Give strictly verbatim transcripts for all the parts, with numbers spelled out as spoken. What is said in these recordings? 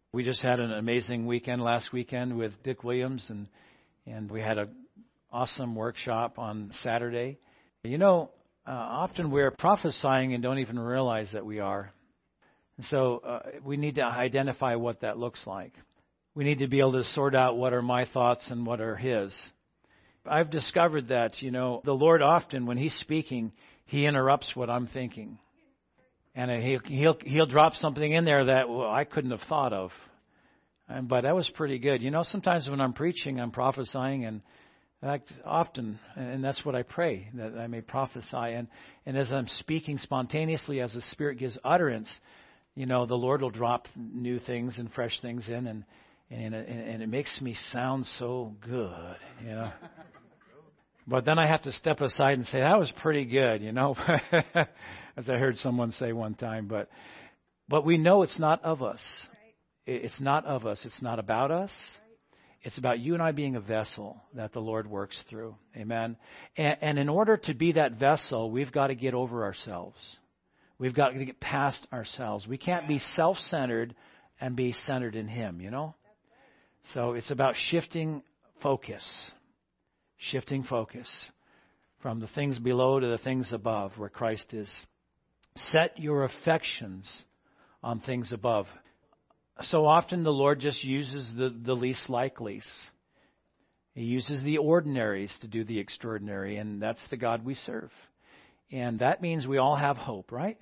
We just had an amazing weekend last weekend with Dick Williams, and and we had an awesome workshop on Saturday. You know, uh, often we're prophesying and don't even realize that we are. And so uh, we need to identify what that looks like. We need to be able to sort out what are my thoughts and what are His. I've discovered that, you know, the Lord often, when He's speaking, He interrupts what I'm thinking. And he'll, he'll, he'll drop something in there that, well, I couldn't have thought of. And, but that was pretty good. You know, sometimes when I'm preaching, I'm prophesying, and in fact, often, and that's what I pray, that I may prophesy. And, and as I'm speaking spontaneously, as the Spirit gives utterance, you know, the Lord will drop new things and fresh things in, and and, and it makes me sound so good, you know. But then I have to step aside and say, that was pretty good, you know, as I heard someone say one time. But but we know it's not of us. It's not of us. It's not about us. It's about you and I being a vessel that the Lord works through. Amen. And, and in order to be that vessel, we've got to get over ourselves. We've got to get past ourselves. We can't be self-centered and be centered in Him, you know. So it's about shifting focus. Shifting focus from the things below to the things above where Christ is. Set your affections on things above. So often the Lord just uses the, the least likelies. He uses the ordinaries to do the extraordinary, and that's the God we serve. And that means we all have hope, right?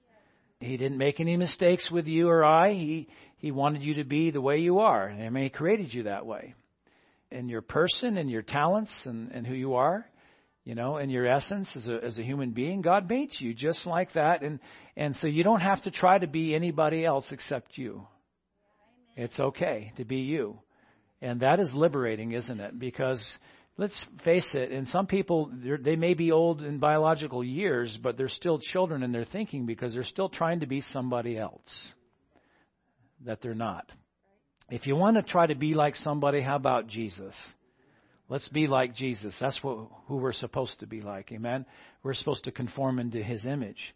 He didn't make any mistakes with you or I. He, he wanted you to be the way you are. I mean, He created you that way. In your person and your talents and, and who you are, you know, in your essence as a as a human being, God made you just like that. And, and so you don't have to try to be anybody else except you. It's okay to be you. And that is liberating, isn't it? Because let's face it, and some people, they may be old in biological years, but they're still children in their thinking because they're still trying to be somebody else that they're not. If you want to try to be like somebody, how about Jesus? Let's be like Jesus. That's what, who we're supposed to be like. Amen? We're supposed to conform into His image.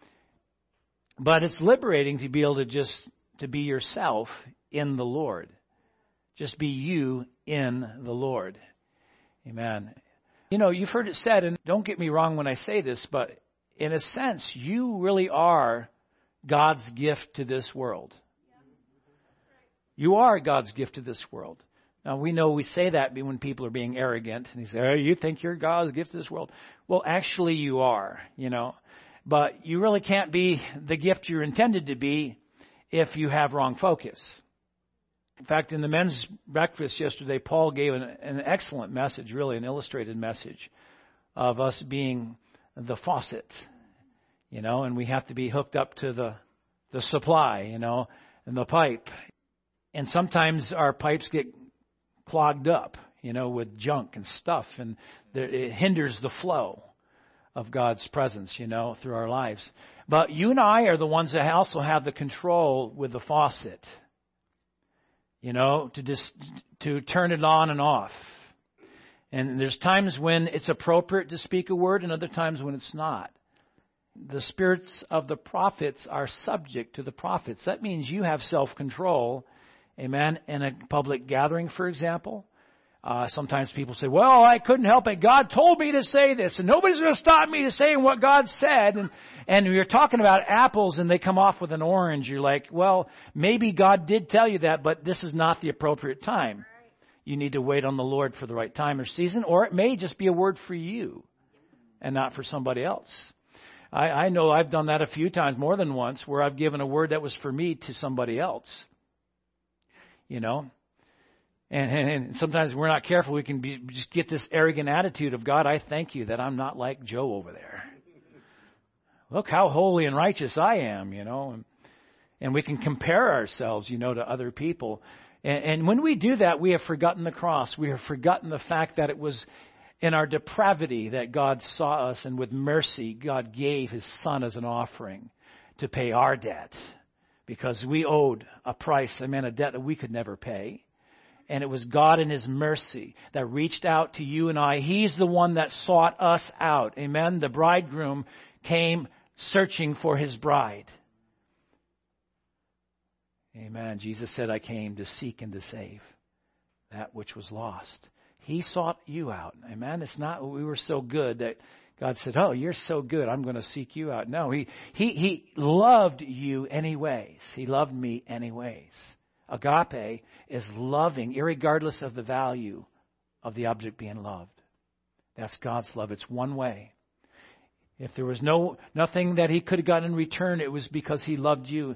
But it's liberating to be able to just to be yourself in the Lord. Just be you in the Lord. Amen. You know, you've heard it said, and don't get me wrong when I say this, but in a sense, you really are God's gift to this world. You are God's gift to this world. Now, we know we say that when people are being arrogant. And they say, oh, you think you're God's gift to this world. Well, actually you are, you know. But you really can't be the gift you're intended to be if you have wrong focus. In fact, in the men's breakfast yesterday, Paul gave an, an excellent message, really an illustrated message of us being the faucet, you know, and we have to be hooked up to the, the supply, you know, and the pipe. And sometimes our pipes get clogged up, you know, with junk and stuff, and it hinders the flow of God's presence, you know, through our lives. But you and I are the ones that also have the control with the faucet, you know, to just to turn it on and off. And there's times when it's appropriate to speak a word, and other times when it's not. The spirits of the prophets are subject to the prophets. That means you have self-control. Amen. In a public gathering, for example, uh, sometimes people say, well, I couldn't help it. God told me to say this, and nobody's going to stop me to saying what God said. And, and you're talking about apples, and they come off with an orange. You're like, well, maybe God did tell you that, but this is not the appropriate time. You need to wait on the Lord for the right time or season, or it may just be a word for you and not for somebody else. I, I know I've done that a few times, more than once, where I've given a word that was for me to somebody else. You know, and, and, and sometimes we're not careful. We can be, just get this arrogant attitude of, God, I thank you that I'm not like Joe over there. Look how holy and righteous I am, you know. And, and we can compare ourselves, you know, to other people. And, and when we do that, we have forgotten the cross. We have forgotten the fact that it was in our depravity that God saw us, and with mercy, God gave His Son as an offering to pay our debt. Because we owed a price, I mean a debt that we could never pay. And it was God in His mercy that reached out to you and I. He's the one that sought us out. Amen. The bridegroom came searching for his bride. Amen. Jesus said, I came to seek and to save that which was lost. He sought you out. Amen. It's not we were so good that God said, oh, you're so good, I'm going to seek you out. No, he, he, he loved you anyways. He loved me anyways. Agape is loving, irregardless of the value of the object being loved. That's God's love. It's one way. If there was no nothing that he could have gotten in return, it was because he loved you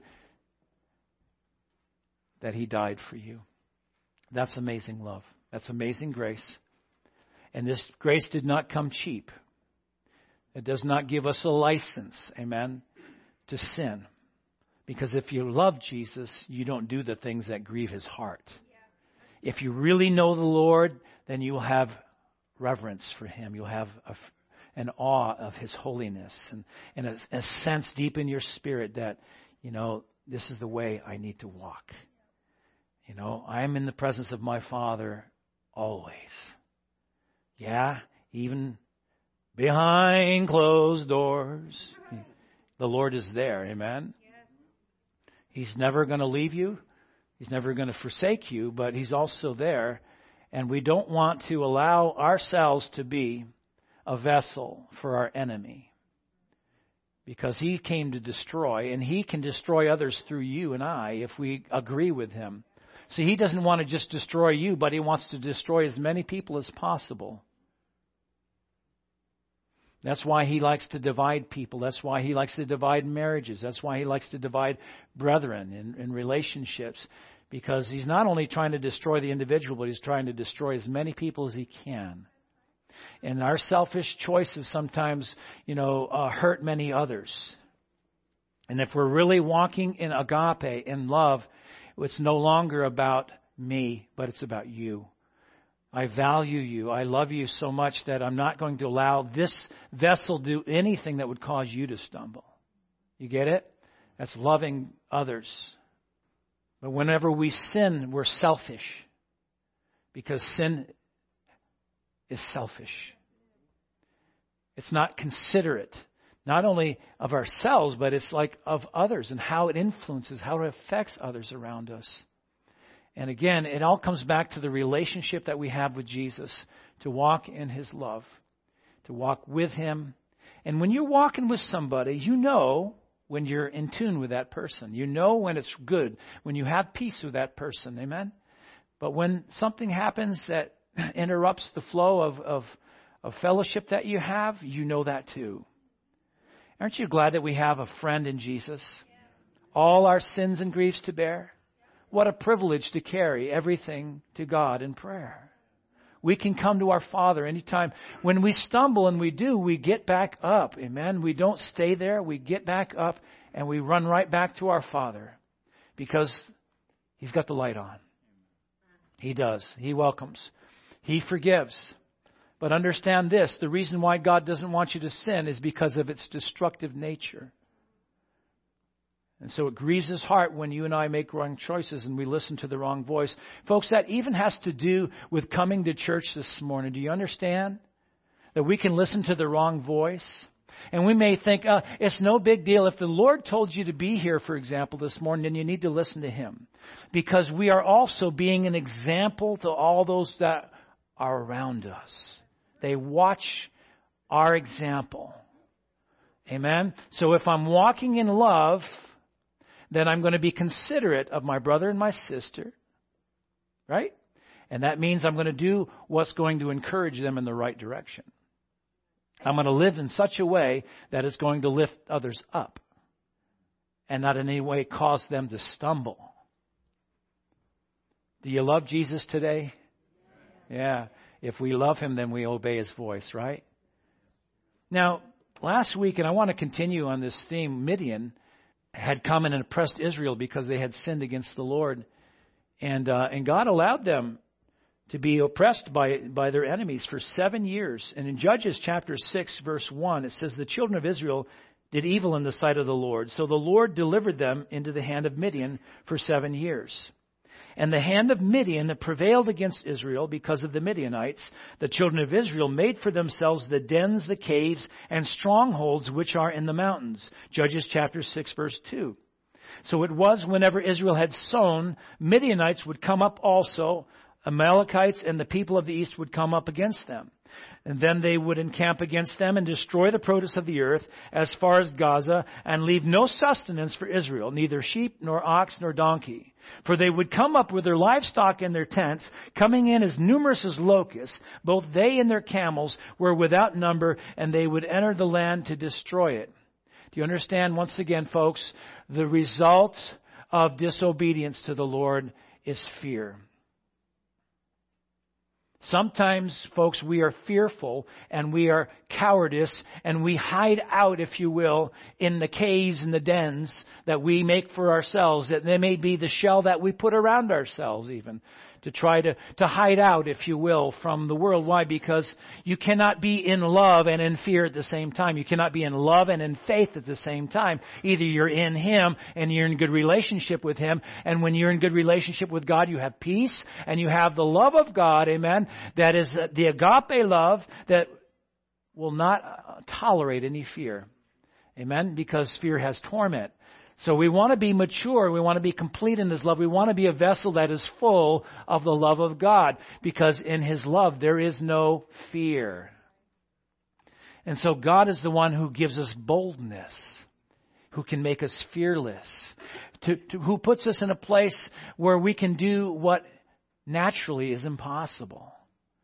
that he died for you. That's amazing love. That's amazing grace. And this grace did not come cheap. It does not give us a license, amen, to sin. Because if you love Jesus, you don't do the things that grieve his heart. If you really know the Lord, then you will have reverence for him. You'll have a, an awe of his holiness and, and a, a sense deep in your spirit that, you know, this is the way I need to walk. You know, I am in the presence of my Father always. Yeah, even behind closed doors. The Lord is there, amen? He's never going to leave you. He's never going to forsake you, but he's also there. And we don't want to allow ourselves to be a vessel for our enemy. Because he came to destroy, and he can destroy others through you and I if we agree with him. See, he doesn't want to just destroy you, but he wants to destroy as many people as possible. That's why he likes to divide people. That's why he likes to divide marriages. That's why he likes to divide brethren in, in relationships. Because he's not only trying to destroy the individual, but he's trying to destroy as many people as he can. And our selfish choices sometimes, you know, uh, hurt many others. And if we're really walking in agape, in love, it's no longer about me, but it's about you. I value you. I love you so much that I'm not going to allow this vessel do anything that would cause you to stumble. You get it? That's loving others. But whenever we sin, we're selfish. Because sin is selfish. It's not considerate. Not only of ourselves, but it's like of others and how it influences, how it affects others around us. And again, it all comes back to the relationship that we have with Jesus, to walk in his love, to walk with him. And when you're walking with somebody, you know when you're in tune with that person. You know when it's good, when you have peace with that person. Amen? But when something happens that interrupts the flow of, of, of fellowship that you have, you know that too. Aren't you glad that we have a friend in Jesus? All our sins and griefs to bear. What a privilege to carry everything to God in prayer. We can come to our Father anytime. When we stumble, and we do, we get back up. Amen. We don't stay there. We get back up and we run right back to our Father because he's got the light on. He does. He welcomes. He forgives. But understand this, the reason why God doesn't want you to sin is because of its destructive nature. And so it grieves his heart when you and I make wrong choices and we listen to the wrong voice. Folks, that even has to do with coming to church this morning. Do you understand? That we can listen to the wrong voice. And we may think, uh, it's no big deal. If the Lord told you to be here, for example, this morning, then you need to listen to him. Because we are also being an example to all those that are around us. They watch our example. Amen? So if I'm walking in love, then I'm going to be considerate of my brother and my sister. Right? And that means I'm going to do what's going to encourage them in the right direction. I'm going to live in such a way that is going to lift others up and not in any way cause them to stumble. Do you love Jesus today? Yeah. If we love him, then we obey his voice, right? Now, last week, and I want to continue on this theme, Midian had come and oppressed Israel because they had sinned against the Lord. And uh, and God allowed them to be oppressed by, by their enemies for seven years. And in Judges chapter six, verse one, it says, the children of Israel did evil in the sight of the Lord. So the Lord delivered them into the hand of Midian for seven years. And the hand of Midian prevailed against Israel because of the Midianites. The children of Israel made for themselves the dens, the caves, and strongholds which are in the mountains. Judges chapter six, verse two. So it was whenever Israel had sown, Midianites would come up also, Amalekites and the people of the east would come up against them. And then they would encamp against them and destroy the produce of the earth as far as Gaza, and leave no sustenance for Israel, neither sheep nor ox nor donkey. For they would come up with their livestock and their tents, coming in as numerous as locusts. Both they and their camels were without number, and they would enter the land to destroy it. Do you understand? Once again, folks, the result of disobedience to the Lord is fear. Sometimes, folks, we are fearful and we are cowardice and we hide out, if you will, in the caves and the dens that we make for ourselves. That they may be the shell that we put around ourselves even. To try to, to hide out, if you will, from the world. Why? Because you cannot be in love and in fear at the same time. You cannot be in love and in faith at the same time. Either you're in Him and you're in good relationship with Him. And when you're in good relationship with God, you have peace and you have the love of God, amen, that is the agape love that will not tolerate any fear. Amen? Because fear has torment. So we want to be mature. We want to be complete in His love. We want to be a vessel that is full of the love of God. Because in His love, there is no fear. And so God is the one who gives us boldness. Who can make us fearless. To, to, who puts us in a place where we can do what naturally is impossible.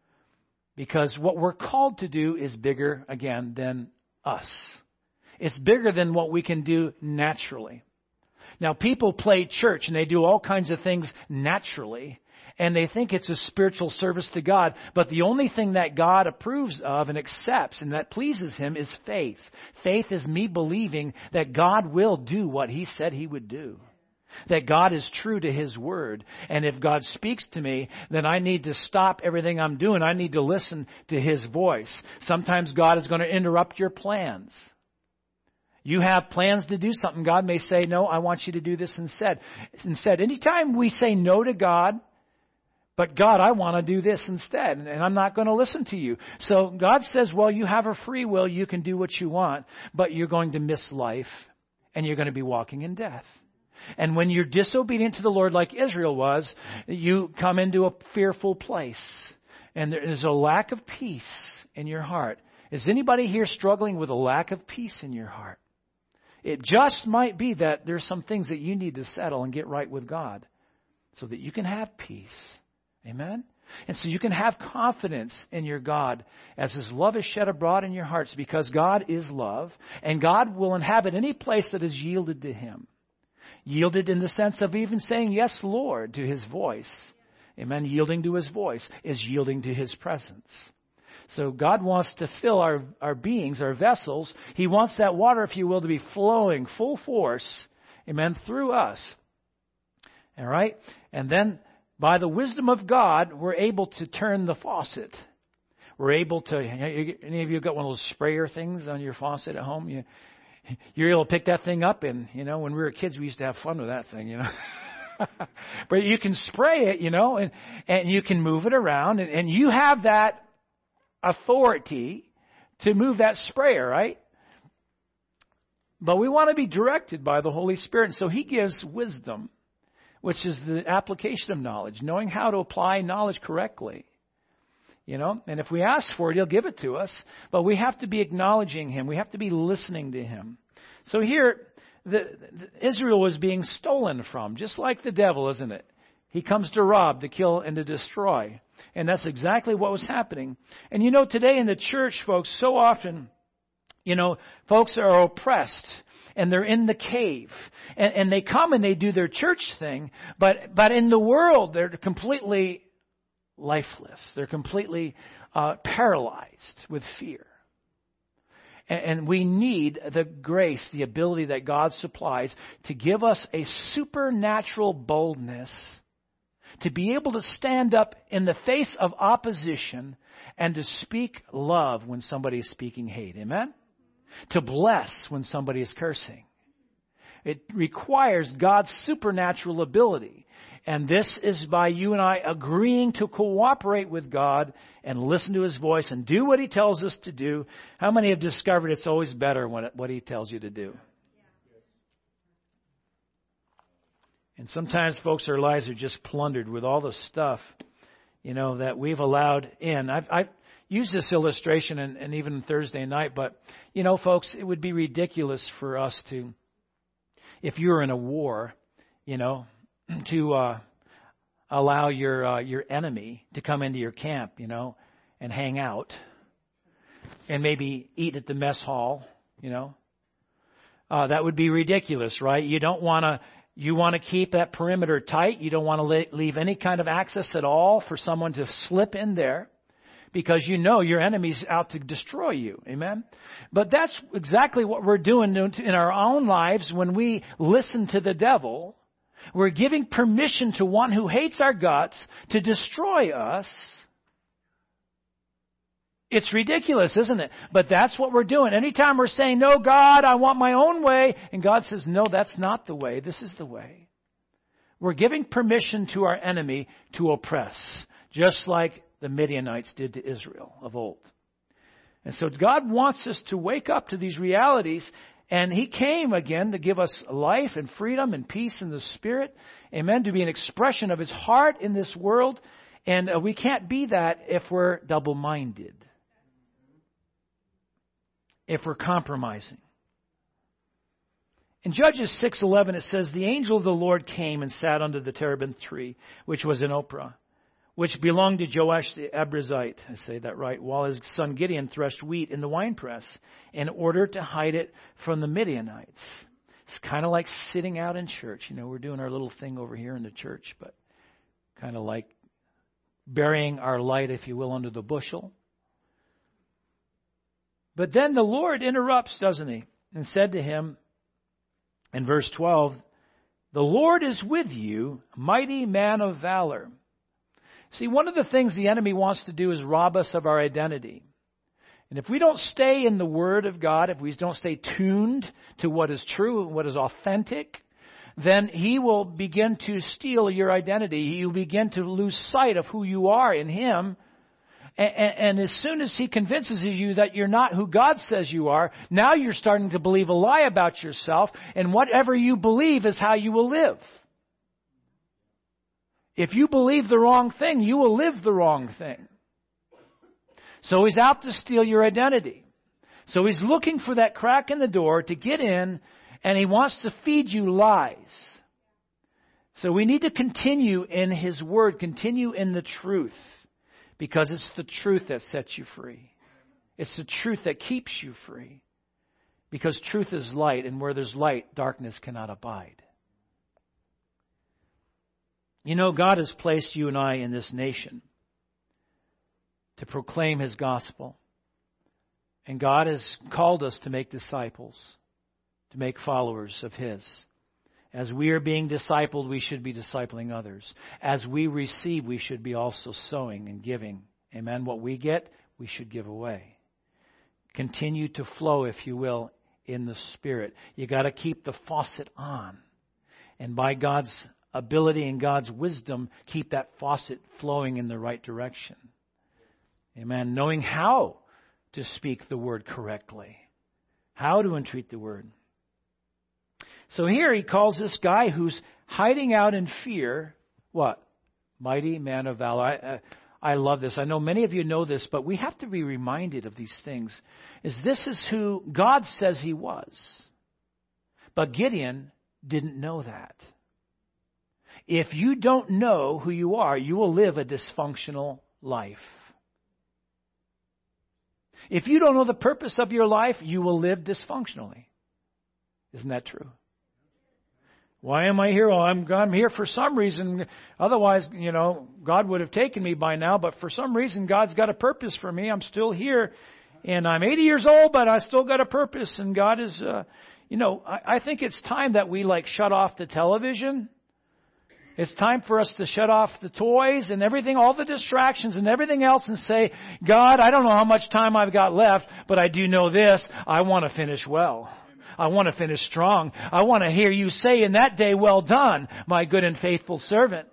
Because what we're called to do is bigger, again, than us. It's bigger than what we can do naturally. Now, people play church and they do all kinds of things naturally, and they think it's a spiritual service to God. But the only thing that God approves of and accepts and that pleases Him is faith. Faith is me believing that God will do what He said He would do. That God is true to His word. And if God speaks to me, then I need to stop everything I'm doing. I need to listen to His voice. Sometimes God is going to interrupt your plans. You have plans to do something. God may say, no, I want you to do this instead. Instead, anytime we say no to God, but God, I want to do this instead, and I'm not going to listen to you. So God says, well, you have a free will. You can do what you want, but you're going to miss life, and you're going to be walking in death. And when you're disobedient to the Lord like Israel was, you come into a fearful place, and there's a lack of peace in your heart. Is anybody here struggling with a lack of peace in your heart? It just might be that there's some things that you need to settle and get right with God so that you can have peace. Amen? And so you can have confidence in your God as His love is shed abroad in your hearts, because God is love and God will inhabit any place that is yielded to Him. Yielded in the sense of even saying, yes, Lord, to His voice. Amen? Yielding to His voice is yielding to His presence. So God wants to fill our, our beings, our vessels. He wants that water, if you will, to be flowing full force, amen, through us. All right? And then by the wisdom of God, we're able to turn the faucet. We're able to, any of you got one of those sprayer things on your faucet at home? You, you're able to pick that thing up, and, you know, when we were kids, we used to have fun with that thing, you know. But you can spray it, you know, and, and you can move it around, and, and you have that authority to move that sprayer, right? But we want to be directed by the Holy Spirit. So He gives wisdom, which is the application of knowledge, knowing how to apply knowledge correctly. You know, and if we ask for it, He'll give it to us. But we have to be acknowledging Him. We have to be listening to Him. So here, the, the, Israel was being stolen from, just like the devil, isn't it? He comes to rob, to kill, and to destroy. And that's exactly what was happening. And you know, today in the church, folks, so often, you know, folks are oppressed and they're in the cave. And, and they come and they do their church thing. But, but in the world, they're completely lifeless. They're completely uh, paralyzed with fear. And, and we need the grace, the ability that God supplies to give us a supernatural boldness to be able to stand up in the face of opposition and to speak love when somebody is speaking hate. Amen? To bless when somebody is cursing. It requires God's supernatural ability. And this is by you and I agreeing to cooperate with God and listen to His voice and do what He tells us to do. How many have discovered it's always better when it, what He tells you to do? And sometimes, folks, our lives are just plundered with all the stuff, you know, that we've allowed in. I've, I've used this illustration and, and even Thursday night, but, you know, folks, it would be ridiculous for us to, if you're in a war, you know, to uh, allow your uh, your enemy to come into your camp, you know, and hang out and maybe eat at the mess hall, you know. Uh, that would be ridiculous, right? You don't want to. You want to keep that perimeter tight. You don't want to leave any kind of access at all for someone to slip in there, because you know your enemy's out to destroy you. Amen? But that's exactly what we're doing in our own lives when we listen to the devil. We're giving permission to one who hates our guts to destroy us. It's ridiculous, isn't it? But that's what we're doing. Anytime we're saying, no, God, I want my own way, and God says, no, that's not the way. This is the way. We're giving permission to our enemy to oppress, just like the Midianites did to Israel of old. And so God wants us to wake up to these realities, and He came again to give us life and freedom and peace in the Spirit. Amen. To be an expression of His heart in this world. And uh, we can't be that if we're double-minded. If we're compromising. In Judges six eleven it says, the angel of the Lord came and sat under the terebinth tree, which was in Ophrah, which belonged to Joash the Abiezrite, I say that right, while his son Gideon threshed wheat in the winepress in order to hide it from the Midianites. It's kind of like sitting out in church. You know, we're doing our little thing over here in the church, but kind of like burying our light, if you will, under the bushel. But then the Lord interrupts, doesn't He? And said to him in verse twelve, the Lord is with you, mighty man of valor. See, one of the things the enemy wants to do is rob us of our identity. And if we don't stay in the Word of God, if we don't stay tuned to what is true and what is authentic, then he will begin to steal your identity. You'll begin to lose sight of who you are in Him. And, and as soon as he convinces you that you're not who God says you are, now you're starting to believe a lie about yourself, and whatever you believe is how you will live. If you believe the wrong thing, you will live the wrong thing. So he's out to steal your identity. So he's looking for that crack in the door to get in, and he wants to feed you lies. So we need to continue in His Word, continue in the truth. Because it's the truth that sets you free. It's the truth that keeps you free. Because truth is light, and where there's light, darkness cannot abide. You know, God has placed you and I in this nation to proclaim His gospel. And God has called us to make disciples, to make followers of His. As we are being discipled, we should be discipling others. As we receive, we should be also sowing and giving. Amen. What we get, we should give away. Continue to flow, if you will, in the Spirit. You got to keep the faucet on. And by God's ability and God's wisdom, keep that faucet flowing in the right direction. Amen. Knowing how to speak the Word correctly. How to entreat the Word. So here he calls this guy who's hiding out in fear, what? Mighty man of valor. I, I, I love this. I know many of you know this, but we have to be reminded of these things. Is this is who God says he was. But Gideon didn't know that. If you don't know who you are, you will live a dysfunctional life. If you don't know the purpose of your life, you will live dysfunctionally. Isn't that true? Why am I here? Well, I'm, I'm here for some reason. Otherwise, you know, God would have taken me by now. But for some reason, God's got a purpose for me. I'm still here. And I'm eighty years old, but I still got a purpose. And God is, uh, you know, I, I think it's time that we like shut off the television. It's time for us to shut off the toys and everything, all the distractions and everything else, and say, God, I don't know how much time I've got left, but I do know this. I want to finish well. I want to finish strong. I want to hear you say in that day, well done, my good and faithful servant.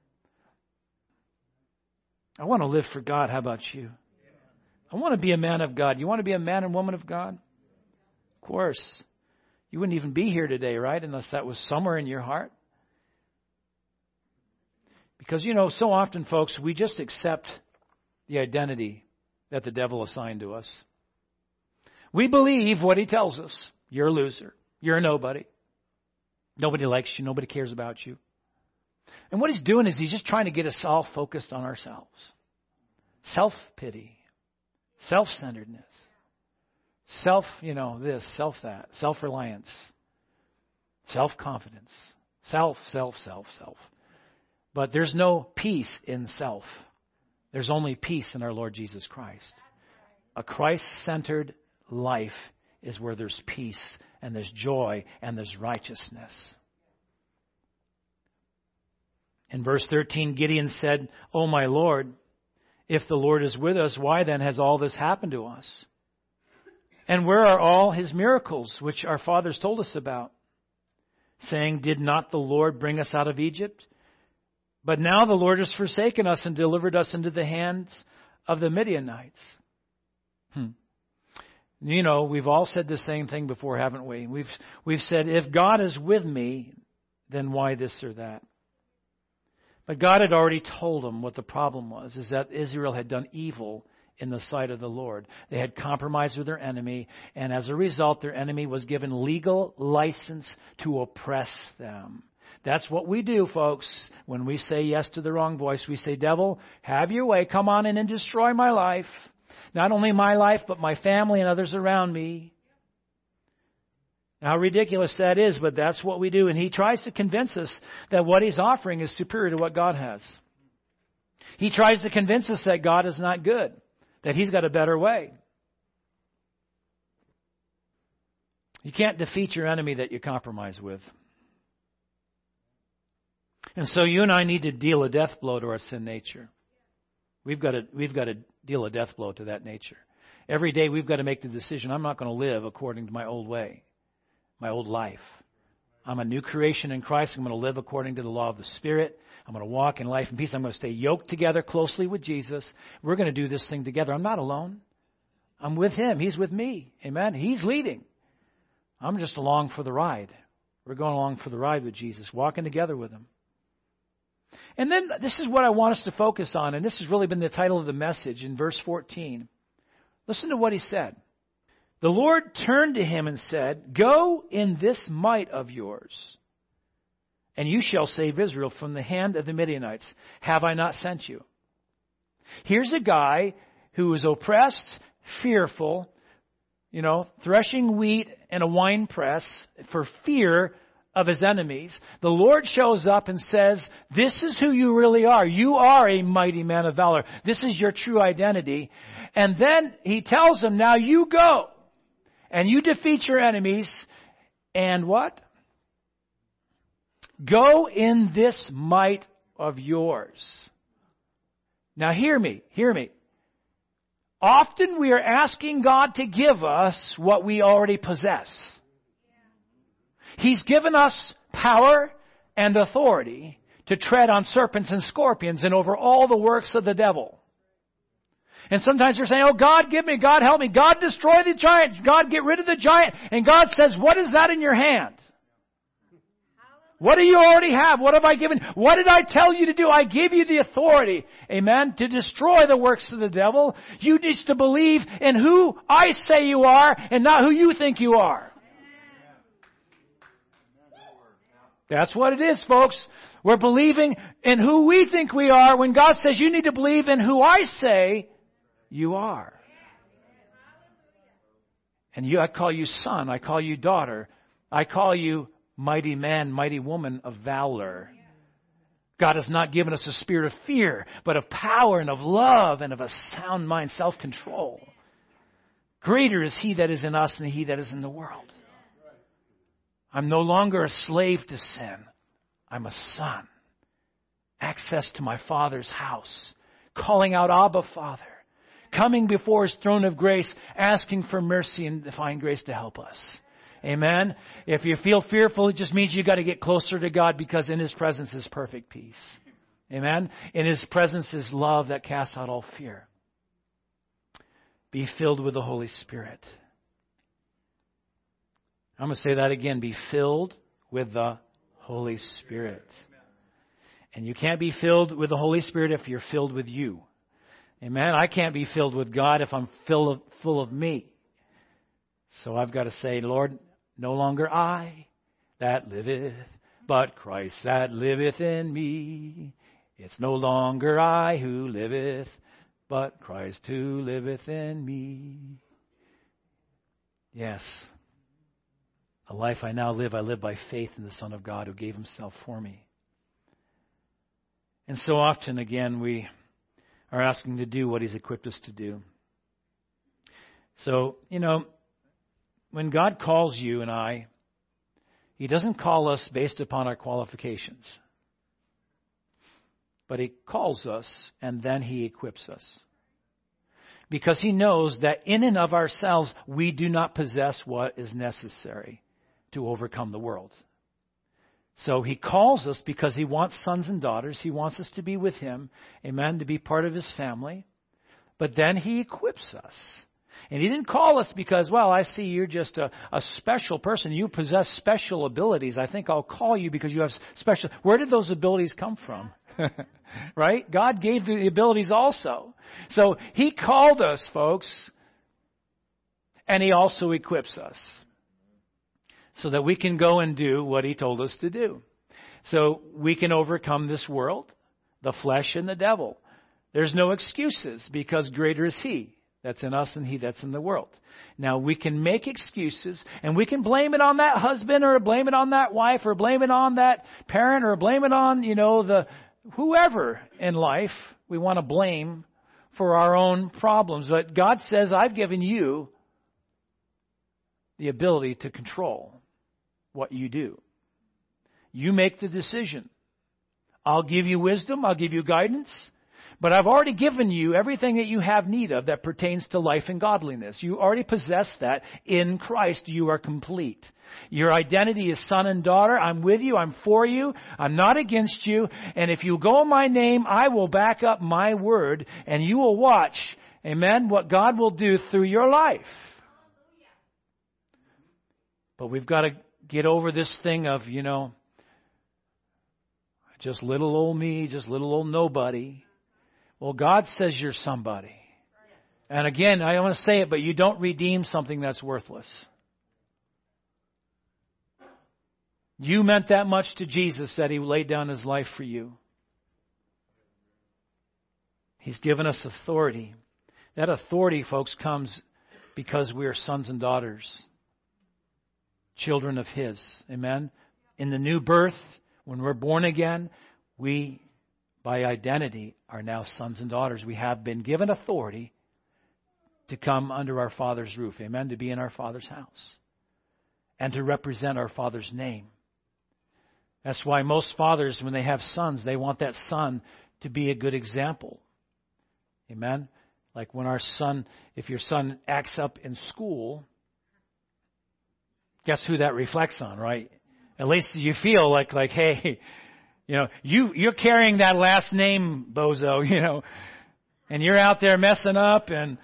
I want to live for God. How about you? I want to be a man of God. You want to be a man and woman of God? Of course. You wouldn't even be here today, right? Unless that was somewhere in your heart. Because, you know, so often, folks, we just accept the identity that the devil assigned to us. We believe what he tells us. You're a loser. You're a nobody. Nobody likes you. Nobody cares about you. And what he's doing is he's just trying to get us all focused on ourselves. Self-pity. Self-centeredness. Self, you know, this, self that. Self-reliance. Self-confidence. Self, self, self, self. But there's no peace in self. There's only peace in our Lord Jesus Christ. A Christ-centered life is where there's peace and there's joy and there's righteousness. In verse thirteen, Gideon said, "O my Lord, if the Lord is with us, why then has all this happened to us? And where are all his miracles which our fathers told us about, saying, did not the Lord bring us out of Egypt? But now the Lord has forsaken us and delivered us into the hands of the Midianites." Hmm. You know, we've all said the same thing before, haven't we? We've we've said, if God is with me, then why this or that? But God had already told them what the problem was, is that Israel had done evil in the sight of the Lord. They had compromised with their enemy, and as a result, their enemy was given legal license to oppress them. That's what we do, folks. When we say yes to the wrong voice, we say, devil, have your way. Come on in and destroy my life. Not only my life, but my family and others around me. How ridiculous that is, but that's what we do. And he tries to convince us that what he's offering is superior to what God has. He tries to convince us that God is not good, that he's got a better way. You can't defeat your enemy that you compromise with. And so you and I need to deal a death blow to our sin nature. We've got to, we've got to deal a death blow to that nature. Every day we've got to make the decision, I'm not going to live according to my old way, my old life. I'm a new creation in Christ. I'm going to live according to the law of the Spirit. I'm going to walk in life and peace. I'm going to stay yoked together closely with Jesus. We're going to do this thing together. I'm not alone. I'm with him. He's with me. Amen. He's leading. I'm just along for the ride. We're going along for the ride with Jesus, walking together with him. And then this is what I want us to focus on, and this has really been the title of the message in verse fourteen. Listen to what he said. The Lord turned to him and said, "Go in this might of yours, and you shall save Israel from the hand of the Midianites. Have I not sent you?" Here's a guy who is oppressed, fearful, you know, threshing wheat in a wine press for fear of his enemies. The Lord shows up and says, this is who you really are. You are a mighty man of valor. This is your true identity. And then he tells him, now you go and you defeat your enemies. And what? Go in this might of yours. Now hear me, hear me. Often we are asking God to give us what we already possess. He's given us power and authority to tread on serpents and scorpions and over all the works of the devil. And sometimes you're saying, oh, God, give me, God, help me. God, destroy the giant. God, get rid of the giant. And God says, what is that in your hand? What do you already have? What have I given? What did I tell you to do? I gave you the authority, amen, to destroy the works of the devil. You need to believe in who I say you are and not who you think you are. That's what it is, folks. We're believing in who we think we are when God says you need to believe in who I say you are. And you, I call you son. I call you daughter. I call you mighty man, mighty woman of valor. God has not given us a spirit of fear, but of power and of love and of a sound mind, self-control. Greater is he that is in us than he that is in the world. I'm no longer a slave to sin. I'm a son. Access to my Father's house. Calling out, Abba, Father. Coming before his throne of grace, asking for mercy and divine grace to help us. Amen. If you feel fearful, it just means you got to get closer to God, because in his presence is perfect peace. Amen. In his presence is love that casts out all fear. Be filled with the Holy Spirit. I'm going to say that again. Be filled with the Holy Spirit. And you can't be filled with the Holy Spirit if you're filled with you. Amen? I can't be filled with God if I'm full of, full of me. So I've got to say, Lord, no longer I that liveth, but Christ that liveth in me. It's no longer I who liveth, but Christ who liveth in me. Yes. The life I now live, I live by faith in the Son of God who gave himself for me. And so often, again, we are asking to do what he's equipped us to do. So, you know, when God calls you and I, he doesn't call us based upon our qualifications. But he calls us and then he equips us. Because he knows that in and of ourselves, we do not possess what is necessary to overcome the world. So he calls us because he wants sons and daughters. He wants us to be with him, amen, to be part of his family. But then he equips us. And he didn't call us because, well, I see you're just a, a special person. You possess special abilities. I think I'll call you because you have special... Where did those abilities come from? Right? God gave the abilities also. So he called us, folks, and he also equips us so that we can go and do what he told us to do. So we can overcome this world, the flesh and the devil. There's no excuses because greater is he that's in us than he that's in the world. Now, we can make excuses, and we can blame it on that husband or blame it on that wife or blame it on that parent or blame it on, you know, the whoever in life we want to blame for our own problems. But God says, I've given you the ability to control what you do. You make the decision. I'll give you wisdom. I'll give you guidance. But I've already given you everything that you have need of that pertains to life and godliness. You already possess that. In Christ, you are complete. Your identity is son and daughter. I'm with you. I'm for you. I'm not against you. And if you go in my name, I will back up my word. And you will watch, amen, what God will do through your life. But we've got to get over this thing of, you know, just little old me, just little old nobody. Well, God says you're somebody. And again, I want to say it, but you don't redeem something that's worthless. You meant that much to Jesus that he laid down his life for you. He's given us authority. That authority, folks, comes because we are sons and daughters, children of his. Amen? In the new birth, when we're born again, we, by identity, are now sons and daughters. We have been given authority to come under our Father's roof. Amen? To be in our Father's house. And to represent our Father's name. That's why most fathers, when they have sons, they want that son to be a good example. Amen? Like when our son, if your son acts up in school, guess who that reflects on, right? At least you feel like, like, hey, you know, you, you're carrying that last name, bozo, you know, and you're out there messing up, and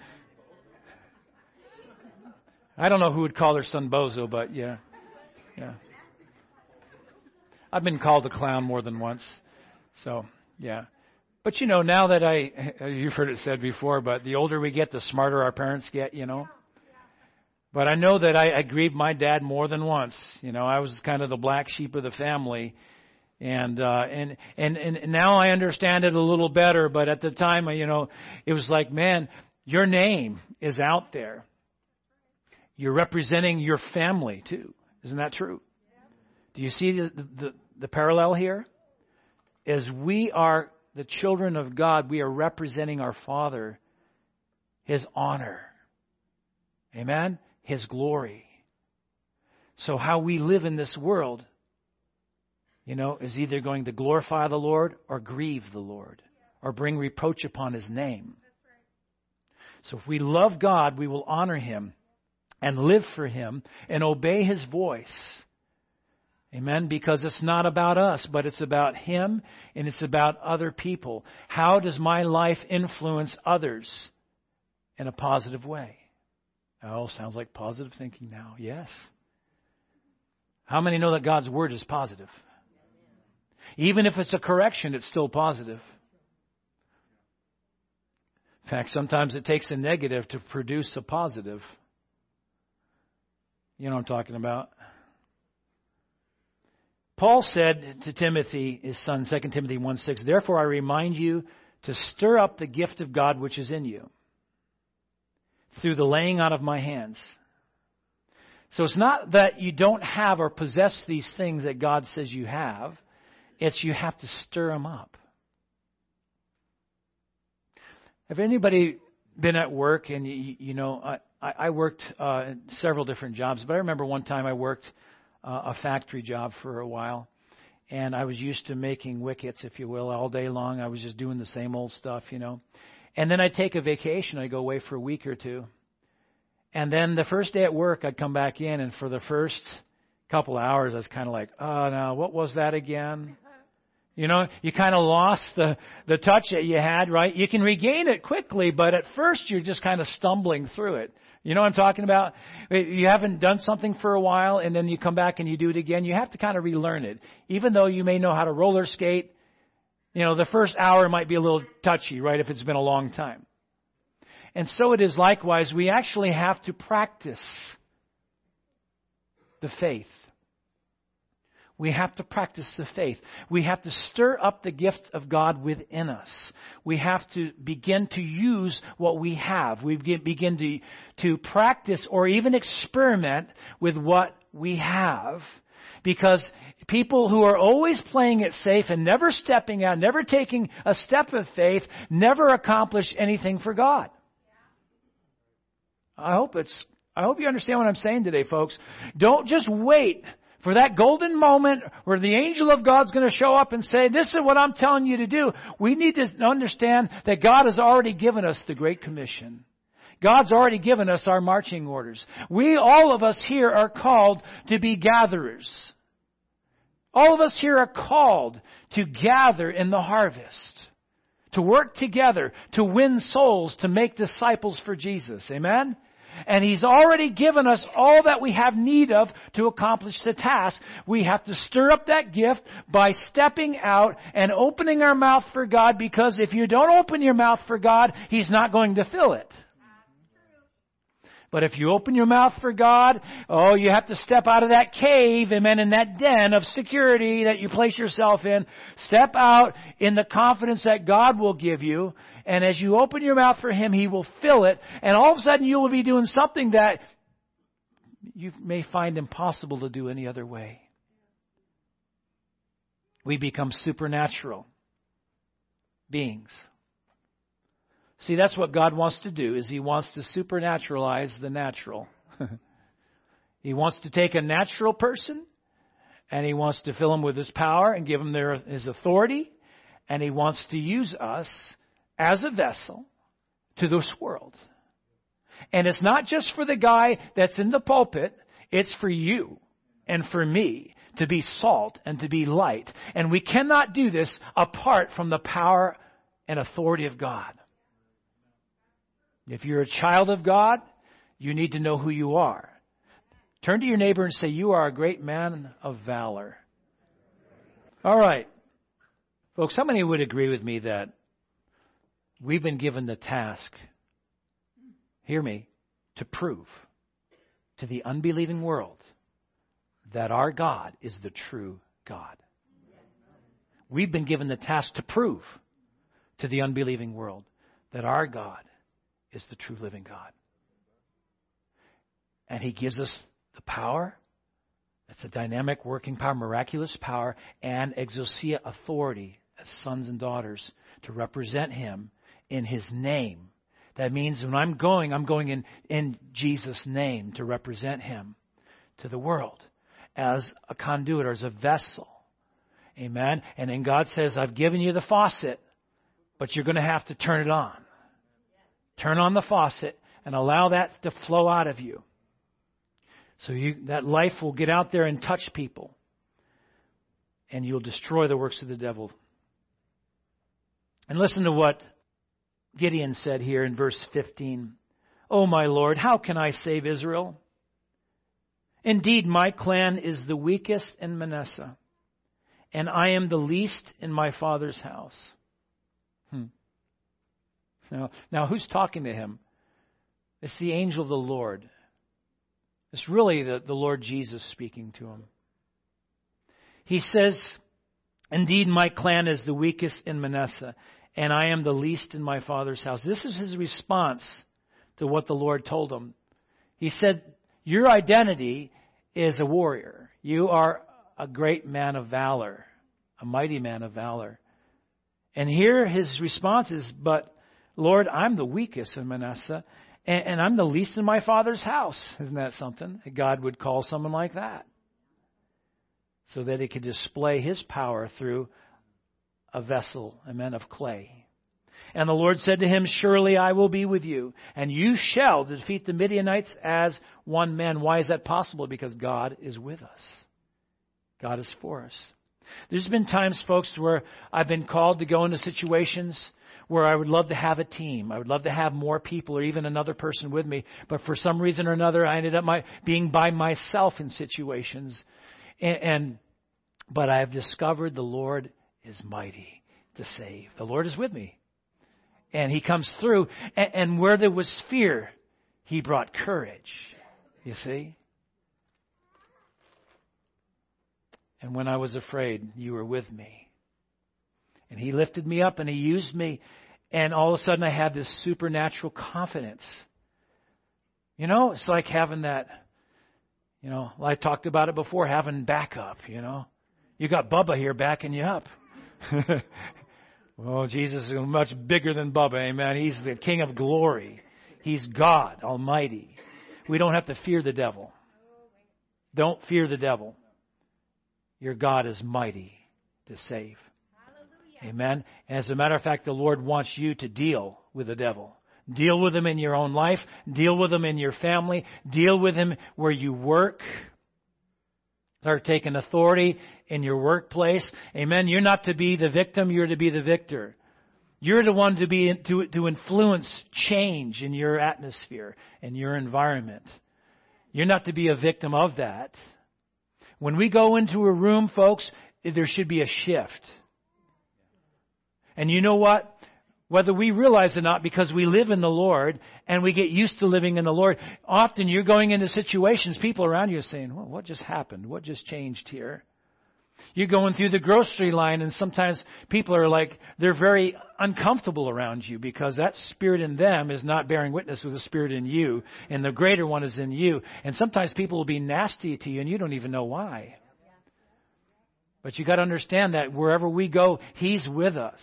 I don't know who would call their son bozo, but yeah, yeah. I've been called a clown more than once, so yeah. But you know, now that I, you've heard it said before, but the older we get, the smarter our parents get, you know. But I know that I, I grieved my dad more than once. You know, I was kind of the black sheep of the family. And, uh, and, and, and now I understand it a little better. But at the time, you know, it was like, man, your name is out there. You're representing your family too. Isn't that true? Do you see the, the, the parallel here? As we are the children of God, we are representing our Father, his honor. Amen? His glory. So how we live in this world, you know, is either going to glorify the Lord or grieve the Lord or bring reproach upon his name. So if we love God, we will honor him and live for him and obey his voice. Amen? Because it's not about us, but it's about him and it's about other people. How does my life influence others in a positive way? Oh, sounds like positive thinking now. Yes. How many know that God's word is positive? Even if it's a correction, it's still positive. In fact, sometimes it takes a negative to produce a positive. You know what I'm talking about. Paul said to Timothy, his son, Second Timothy one six, therefore I remind you to stir up the gift of God which is in you through the laying out of my hands. So it's not that you don't have or possess these things that God says you have. It's you have to stir them up. Have anybody been at work and, you, you know, I, I worked uh, several different jobs, but I remember one time I worked uh, a factory job for a while, and I was used to making wickets, if you will, all day long. I was just doing the same old stuff, you know. And then I'd take a vacation. I'd go away for a week or two. And then the first day at work, I'd come back in, and for the first couple of hours, I was kind of like, oh, no, what was that again? You know, you kind of lost the, the touch that you had, right? You can regain it quickly, but at first you're just kind of stumbling through it. You know what I'm talking about? You haven't done something for a while, and then you come back and you do it again. You have to kind of relearn it. Even though you may know how to roller skate, you know, the first hour might be a little touchy, right, if it's been a long time. And so it is likewise. We actually have to practice the faith. We have to practice the faith. We have to stir up the gift of God within us. We have to begin to use what we have. We begin to, to practice or even experiment with what we have. Because people who are always playing it safe and never stepping out, never taking a step of faith, never accomplish anything for God. I hope it's, I hope you understand what I'm saying today, folks. Don't just wait for that golden moment where the angel of God's going to show up and say, this is what I'm telling you to do. We need to understand that God has already given us the Great Commission. God's already given us our marching orders. We, all of us here, are called to be gatherers. All of us here are called to gather in the harvest, to work together, to win souls, to make disciples for Jesus. Amen? And He's already given us all that we have need of to accomplish the task. We have to stir up that gift by stepping out and opening our mouth for God, because if you don't open your mouth for God, He's not going to fill it. But if you open your mouth for God, oh, you have to step out of that cave, amen, in that den of security that you place yourself in. Step out in the confidence that God will give you. And as you open your mouth for Him, He will fill it. And all of a sudden you will be doing something that you may find impossible to do any other way. We become supernatural beings. See, that's what God wants to do, is He wants to supernaturalize the natural. He wants to take a natural person, and He wants to fill them with His power and give them their, His authority, and He wants to use us as a vessel to this world. And it's not just for the guy that's in the pulpit, it's for you and for me to be salt and to be light. And we cannot do this apart from the power and authority of God. If you're a child of God, you need to know who you are. Turn to your neighbor and say, you are a great man of valor. All right. Folks, how many would agree with me that we've been given the task, hear me, to prove to the unbelieving world that our God is the true God? We've been given the task to prove to the unbelieving world that our God is the true living God. And He gives us the power. That's a dynamic working power, miraculous power, and exousia authority as sons and daughters to represent Him in His name. That means when I'm going, I'm going in, in Jesus' name to represent Him to the world as a conduit or as a vessel. Amen. And then God says, I've given you the faucet, but you're going to have to turn it on. Turn on the faucet and allow that to flow out of you. So you, that life will get out there and touch people. And you'll destroy the works of the devil. And listen to what Gideon said here in verse fifteen. Oh, my Lord, how can I save Israel? Indeed, my clan is the weakest in Manasseh, and I am the least in my Father's house. Hmm. Now, now, who's talking to him? It's the angel of the Lord. It's really the, the Lord Jesus speaking to him. He says, indeed, my clan is the weakest in Manasseh, and I am the least in my Father's house. This is his response to what the Lord told him. He said, your identity is a warrior. You are a great man of valor, a mighty man of valor. And here his response is, but Lord, I'm the weakest in Manasseh, and, and I'm the least in my Father's house. Isn't that something? God would call someone like that, so that he could display his power through a vessel, a man of clay. And the Lord said to him, surely I will be with you, and you shall defeat the Midianites as one man. Why is that possible? Because God is with us. God is for us. There's been times, folks, where I've been called to go into situations where I would love to have a team. I would love to have more people or even another person with me. But for some reason or another, I ended up my, being by myself in situations. And, and but I have discovered the Lord is mighty to save. The Lord is with me. And he comes through. And, and where there was fear, he brought courage. You see? And when I was afraid, you were with me. And he lifted me up and he used me. And all of a sudden I had this supernatural confidence. You know, it's like having that, you know, I talked about it before, having backup, you know. You got Bubba here backing you up. Well, Jesus is much bigger than Bubba, amen. He's the King of glory. He's God Almighty. We don't have to fear the devil. Don't fear the devil. Your God is mighty to save. Hallelujah. Amen. As a matter of fact, the Lord wants you to deal with the devil. Deal with him in your own life. Deal with him in your family. Deal with him where you work. Start taking authority in your workplace. Amen. You're not to be the victim. You're to be the victor. You're the one to be to, to influence change in your atmosphere and your environment. You're not to be a victim of that. When we go into a room, folks, there should be a shift. And you know what? Whether we realize it or not, because we live in the Lord and we get used to living in the Lord, often you're going into situations, people around you are saying, well, what just happened? What just changed here? You're going through the grocery line and sometimes people are like, they're very uncomfortable around you because that spirit in them is not bearing witness with the spirit in you, and the greater one is in you. And sometimes people will be nasty to you and you don't even know why. But you got to understand that wherever we go, He's with us.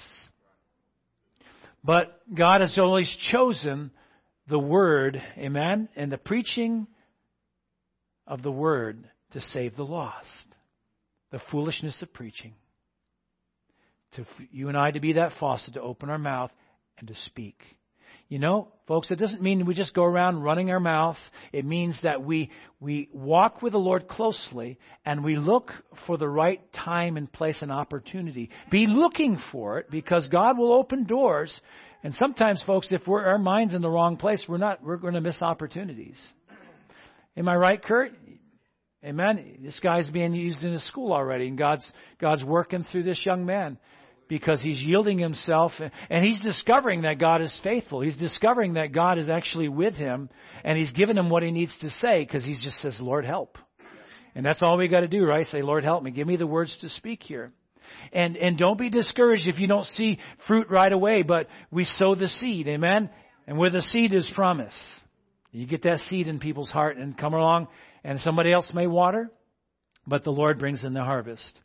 But God has always chosen the Word, amen, and the preaching of the Word to save the lost. The foolishness of preaching. To you and I to be that faucet, to open our mouth and to speak. You know, folks, it doesn't mean we just go around running our mouth. It means that we we walk with the Lord closely and we look for the right time and place and opportunity. Be looking for it, because God will open doors. And sometimes, folks, if we're, our mind's in the wrong place, we're not we're going to miss opportunities. Am I right, Kurt? Amen. This guy's being used in his school already, and God's God's working through this young man because he's yielding himself, and he's discovering that God is faithful. He's discovering that God is actually with him, and He's given him what he needs to say, because he just says, Lord, help. And that's all we got to do, right? Say, Lord, help me. Give me the words to speak here. And and don't be discouraged if you don't see fruit right away, but we sow the seed, amen? And where the seed is promise. You get that seed in people's heart and come along, and somebody else may water, but the Lord brings in the harvest.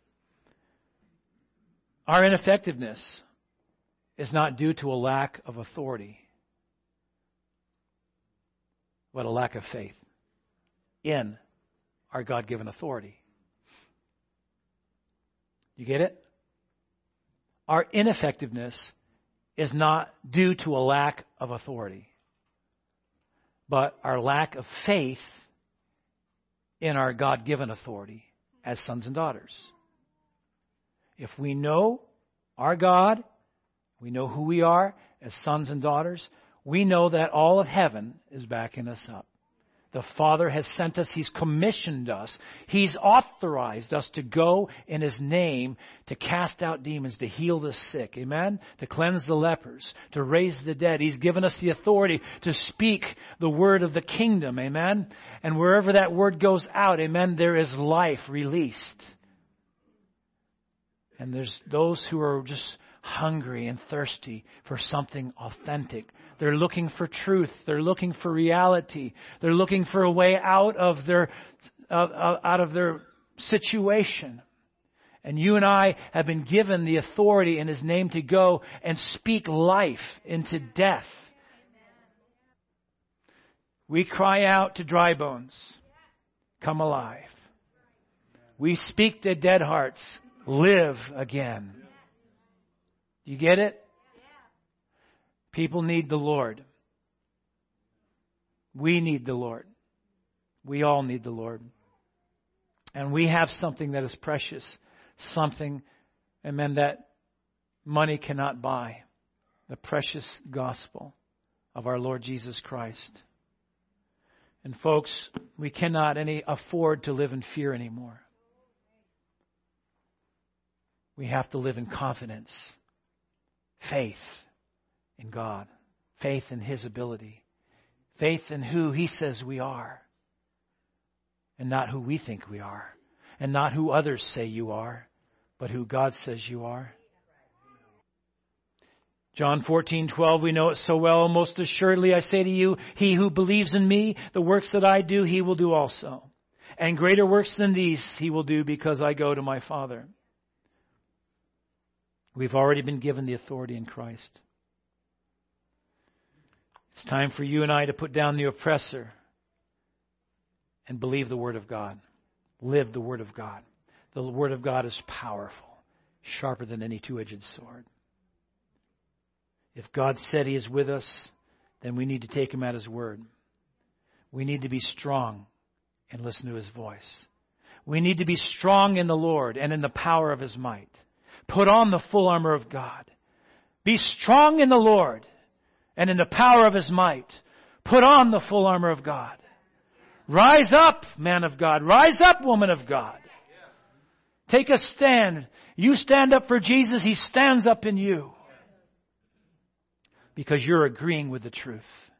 Our ineffectiveness is not due to a lack of authority, but a lack of faith in our God-given authority. You get it? Our ineffectiveness is not due to a lack of authority, but our lack of faith in our God-given authority as sons and daughters. If we know our God, we know who we are as sons and daughters, we know that all of heaven is backing us up. The Father has sent us. He's commissioned us. He's authorized us to go in His name to cast out demons, to heal the sick. Amen? To cleanse the lepers, to raise the dead. He's given us the authority to speak the word of the kingdom. Amen? And wherever that word goes out, amen, there is life released. And there's those who are just hungry and thirsty for something authentic. They're looking for truth. They're looking for reality. They're looking for a way out of their uh, out of their situation. And you and I have been given the authority in His name to go and speak life into death. We cry out to dry bones, come alive. We speak to dead hearts, live again. You get it? People need the Lord. We need the Lord. We all need the Lord. And we have something that is precious. Something, amen, that money cannot buy. The precious gospel of our Lord Jesus Christ. And folks, we cannot any afford to live in fear anymore. We have to live in confidence. Faith in God. Faith in His ability. Faith in who He says we are. And not who we think we are. And not who others say you are. But who God says you are. John fourteen twelve, we know it so well. Most assuredly I say to you, he who believes in me, the works that I do, he will do also. And greater works than these he will do because I go to my Father. We've already been given the authority in Christ. It's time for you and I to put down the oppressor and believe the Word of God. Live the Word of God. The Word of God is powerful, sharper than any two-edged sword. If God said He is with us, then we need to take Him at His word. We need to be strong and listen to His voice. We need to be strong in the Lord and in the power of His might. Put on the full armor of God. Be strong in the Lord and in the power of His might. Put on the full armor of God. Rise up, man of God. Rise up, woman of God. Take a stand. You stand up for Jesus, He stands up in you. Because you're agreeing with the truth.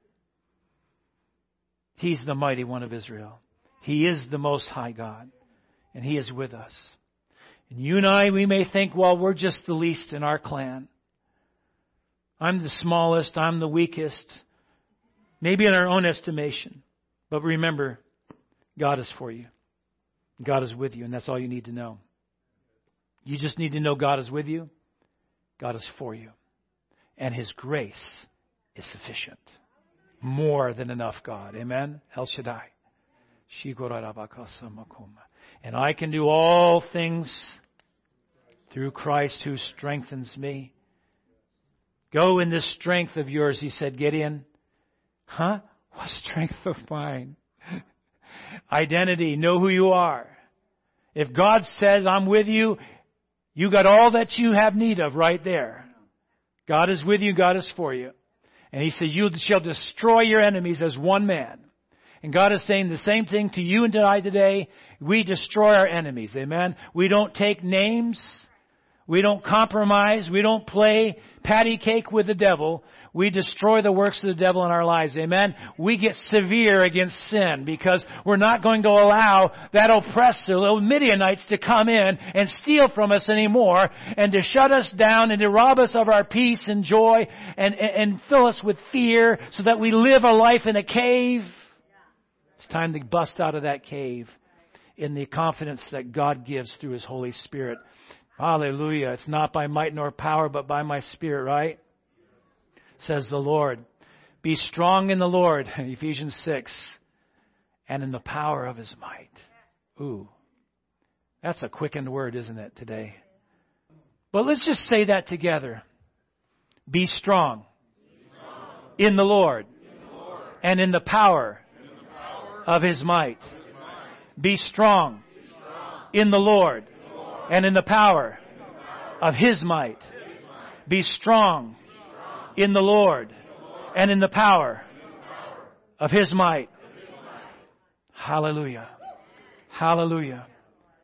He's the mighty one of Israel. He is the Most High God. And He is with us. And you and I, we may think, well, we're just the least in our clan. I'm the smallest. I'm the weakest. Maybe in our own estimation. But remember, God is for you. God is with you. And that's all you need to know. You just need to know God is with you. God is for you. And His grace is sufficient. More than enough, God. Amen? El Shaddai. And I can do all things through Christ who strengthens me. Go in this strength of yours, he said, Gideon. Huh? What strength of mine? Identity. Know who you are. If God says, I'm with you, you got all that you have need of right there. God is with you. God is for you. And He said, you shall destroy your enemies as one man. And God is saying the same thing to you and to I today. We destroy our enemies. Amen. We don't take names. We don't compromise. We don't play patty cake with the devil. We destroy the works of the devil in our lives. Amen. We get severe against sin because we're not going to allow that oppressor, little Midianites, to come in and steal from us anymore and to shut us down and to rob us of our peace and joy and, and, and fill us with fear so that we live a life in a cave. It's time to bust out of that cave in the confidence that God gives through His Holy Spirit. Hallelujah. It's not by might nor power, but by my Spirit, right? Says the Lord. Be strong in the Lord, Ephesians six, and in the power of His might. Ooh, that's a quickened word, isn't it, today? But let's just say that together. Be strong, Be strong. In, the Lord, in the Lord, and in the power, in the power of His might. Of His might. Be strong, Be strong. In the Lord, in the Lord, and in the power, in the power of His might. His might. Be strong in the Lord and in the power of His might. Hallelujah. Hallelujah.